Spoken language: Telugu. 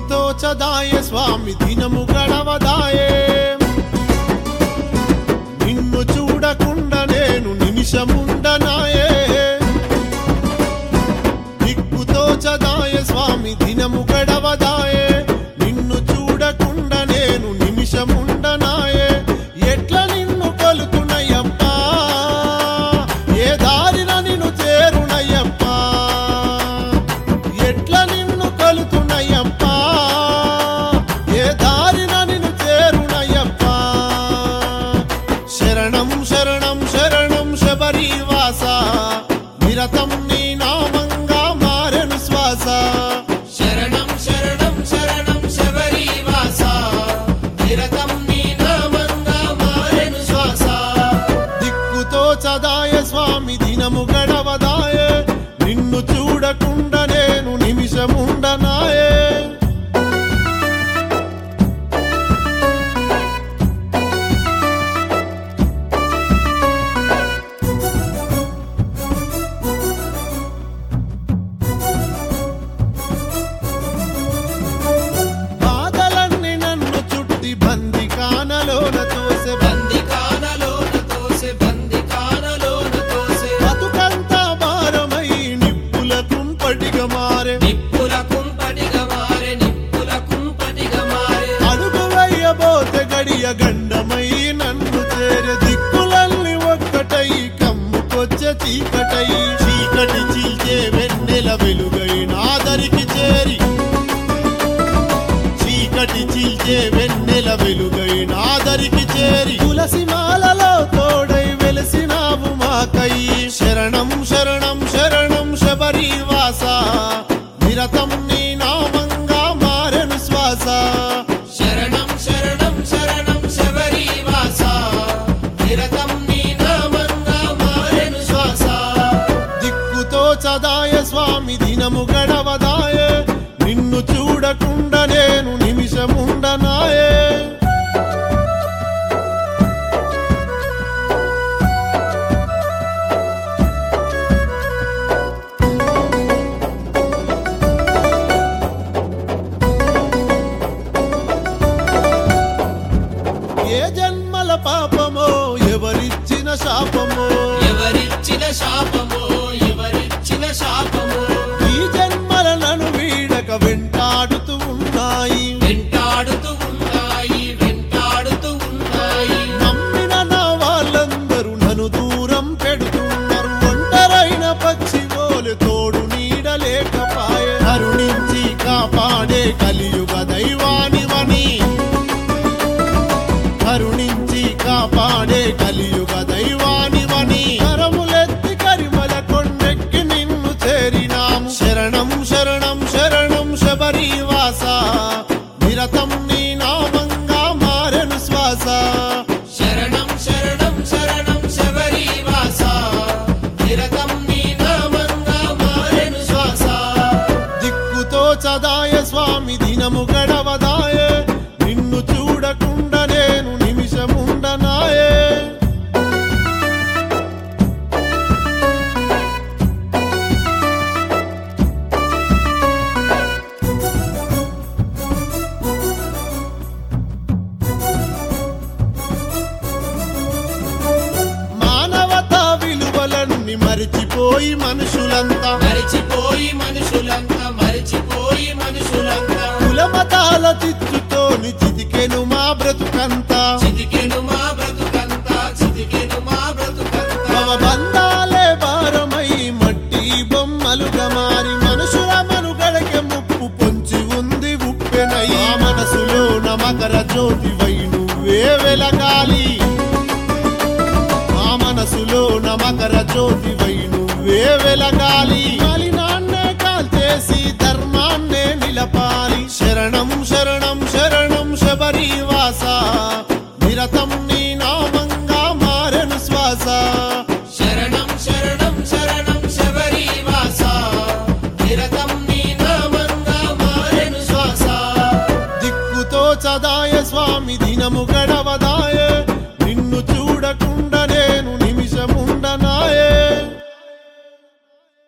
తోచదాయే స్వామి దినము గడవదాయే నిన్ను చూడకుండా నేను నిమిషముండనాయే దిక్కు తోచదాయే స్వామి దినము గడవదాయే నిన్ను చూడకుండా నేను నిమిషముండనాయే ఎట్లా నిన్ను కొలుతున్నయ్యప్పా ఏ దారిన నిన్ను చేరునయ్యప్పా ఎట్లా నిన్ను కొలుతున్నయ్యప్పా ఏ దారిన నిన్ను చేరునయ్యప్పా శరణం శరణం శరణం శబరివాస నిరతం నీ నామంగా మారెను శ్వాస శరణం శరణం శరణం శబరివాస నిరతం నీ నామంగా మారెను శ్వాస దిక్కుతో చదాయ స్వామి దినము గడవదాయే నిన్ను చూడకుండా నేను నిమిషముండనాయే బాధలన్నీ నన్ను చుట్టి బందికానలోన తోసె బందికానలోన తోసె బందికానలోన తోసె బతుకంతా భారమై నిప్పుల కుంపటిగా మారే నిప్పుల కుంపటిగా మారె నిప్పుల కుంపటిగా మారె అడుగు వేయబోతే గడియ గండమై నన్ను చేరే దిక్కులన్నీ ఒక్కటై కమ్ముకొచ్చే చీకటై చీకటి చీల్చే వెన్నెల వెలుగై నాదరికి చేరి చీకటి చీల్చే వెన్నెల వెలుగై నాదరికి చేరి తులసి మాలలో తోడై వెలిసినావు మాకై శరణం శరణం శరణం శబరివాస నిరతం నీ నామంగా మారెను శ్వాస శరణం శరణం శరణం శబరివాస నిరతం నీ నామంగా మారెను శ్వాస దిక్కుతో చదాయ స్వామి దినము గడవదాయే నిన్ను చూడకుండా నేను నిమిషముండనాయే ఏ జన్మల పాపమో ఎవరిచ్చిన శాపమో ఎవరిచ్చిన శాపమో ఎవరిచ్చిన శాపమో ఈ జన్మల నన్ను వీడక వెంటాడుతూ ఉన్నాయి వెంటాడుతూ ఉన్నాయి వెంటాడుతూ ఉన్నాయి నమ్మిన నా వాళ్ళందరూ నన్ను దూరం పెడుతున్నారు ఒంటరైన పక్షి ఓలె తోడు నీడలేకపాయే కరుణించి కాపాడే కలియుగ దైవానివని కరుణించి కాపాడే కలియుగ దైవానివని కరములెత్తి కరిమల కొండెక్కి నిన్ను చేరినాము శరణం శరణం శరణం శబరివాస నిరతం నీ నామంగా మారెను శ్వాస శరణం శరణం శరణం శబరివాస నిరతం నీ నామంగా మారెను శ్వాస దిక్కుతో చదాయ స్వామి దినము గడవదాయే నిన్ను చూడకుండా నేను నిమిషముండనాయే మానవతా విలువలన్నీ మరిచిపోయి మనుషులంతా మరిచిపోయి మనుషులంతా మరిచిపోయి మనుషులంతా కులమతాల చిచ్చుతోని చితికెను మా బ్రతుకంతా చితికెను మా బ్రతుకంతా చితికెను మా బ్రతుకంతా భవబంధాలే భారమై మట్టి బొమ్మలుగా మారి మనుషుల మనుగడకే ముప్పు పొంచి ఉంది ఉప్పెనై ఆ మనసులో నమకర జ్యోతివై నువ్వే వెలగాలి ఆ మనసులో నమకర జ్యోతివై నువ్వే వెలగాలి మలినాన్నే కాల్చేసి ధర్మాన్నే నిలపాలి శరణం శరణం శరణం శబరివాస నిరతం నీ నామంగా మారెను శ్వాస శరణం శరణం శరణం శబరివాస నిరతం నీ నామంగా మారెను శ్వాస దిక్కుతో చదాయ స్వామి దినము గడవదాయే